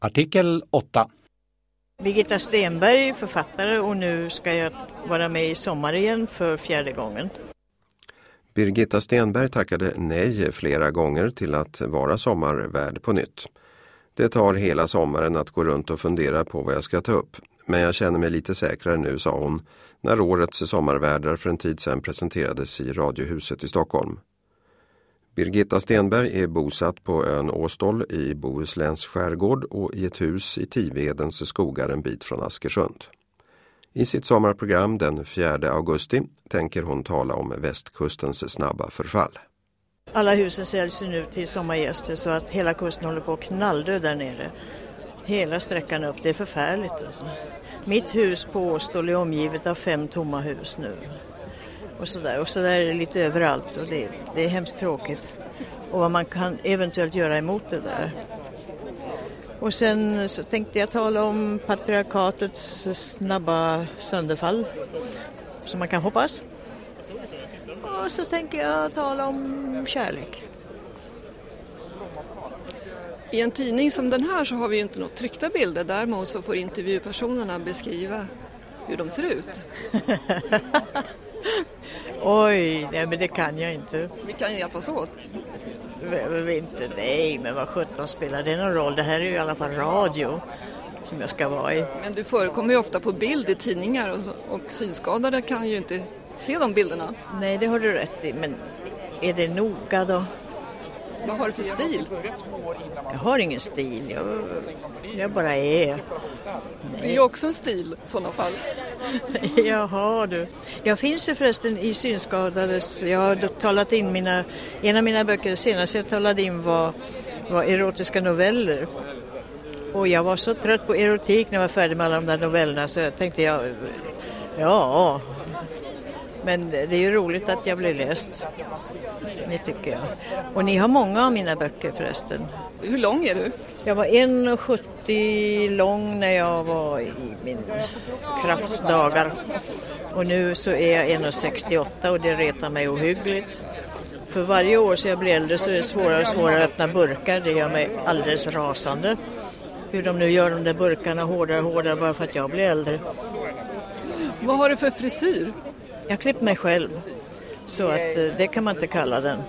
Artikel 8. Birgitta Stenberg, författare, och nu ska jag vara med i Sommar igen för 4:e gången. Birgitta Stenberg tackade nej flera gånger till att vara sommarvärd på nytt. Det tar hela sommaren att gå runt och fundera på vad jag ska ta upp. Men jag känner mig lite säkrare nu, sa hon, när årets sommarvärdar för en tid sedan presenterades i Radiohuset i Stockholm. Birgitta Stenberg är bosatt på ön Åstol i Bohusläns skärgård och i ett hus i Tivedens skogar en bit från Askersund. I sitt sommarprogram den 4 augusti tänker hon tala om västkustens snabba förfall. Alla husen säljs nu till sommargäster så att hela kusten håller på att knalldö där nere. Hela sträckan upp, det är förfärligt alltså. Mitt hus på Åstol är omgivet av 5 tomma hus nu. Och så där är det lite överallt och det är hemskt tråkigt. Och vad man kan eventuellt göra emot det där. Och sen så tänkte jag tala om patriarkatets snabba sönderfall, som man kan hoppas. Och så tänker jag tala om kärlek. I en tidning som den här så har vi ju inte något tryckta bilder. Däremot så får intervjupersonerna beskriva hur de ser ut. Oj, nej, men det kan jag inte. Vi kan hjälpas åt. Nej, men vad 17 spelar det någon roll? Det här är ju i alla fall radio som jag ska vara i. Men du förekommer ju ofta på bild i tidningar och synskadade kan ju inte se de bilderna. Nej, det har du rätt i, men är det noga då? Vad har du för stil? Jag har ingen stil, jag bara är. Nej. Det är ju också en stil i sådana fall. Jaha du. Jag finns ju förresten i synskadades, jag har talat in en av mina böcker senast jag talade in var erotiska noveller. Och jag var så trött på erotik när jag var färdig med alla de där novellerna så jag tänkte ja. Men det är ju roligt att jag blir läst. Det tycker jag. Och ni har många av mina böcker förresten. Hur lång är du? Jag var 1,70 lång när jag var i min kraftsdagar. Och nu så är jag 1,68 och det retar mig ohyggligt. För varje år så jag blir äldre så är det svårare och svårare att öppna burkar. Det gör mig alldeles rasande. Hur de nu gör de där burkarna hårdare bara för att jag blir äldre. Vad har du för frisyr? Jag klipper mig själv. Så att det kan man inte kalla den.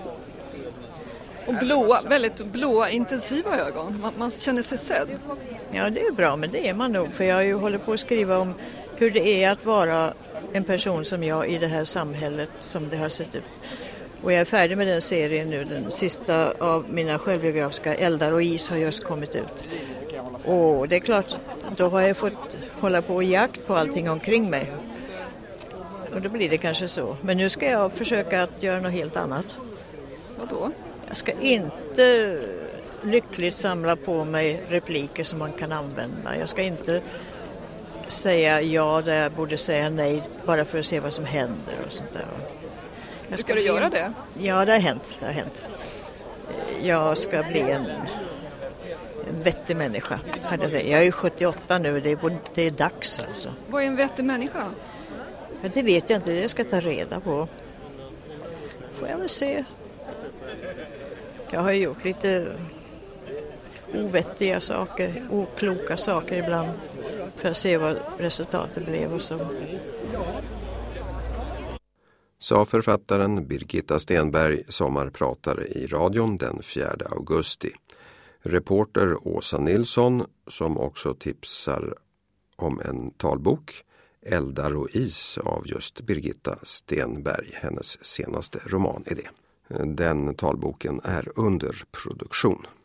Och väldigt blåa, intensiva ögon. Man känner sig sedd. Ja, det är bra, men det är man nog. För jag har ju hållit på att skriva om hur det är att vara en person som jag i det här samhället som det har sett ut. Och jag är färdig med den serien nu. Den sista av mina självbiografiska Eldar och is har just kommit ut. Och det är klart, då har jag fått hålla på och jakt på allting omkring mig. Och då blir det kanske så. Men nu ska jag försöka att göra något helt annat. Vad då? Jag ska inte lyckligt samla på mig repliker som man kan använda. Jag ska inte säga ja där jag borde säga nej bara för att se vad som händer och sånt där. Ska du göra det? Ja, det har hänt. Jag ska bli en vettig människa. Jag är 78 nu, det är dags alltså. Vad är en vettig människa? Ja, det vet jag inte, det ska jag ta reda på. Får jag väl se. Jag har gjort lite ovettiga saker, okloka saker ibland. För att se vad resultatet blev och så. Sa författaren Birgitta Stenberg, sommarpratare i radion den 4 augusti. Reporter Åsa Nilsson, som också tipsar om en talbok, Eldar och is av just Birgitta Stenberg. Hennes senaste roman är det. Den talboken är under produktion.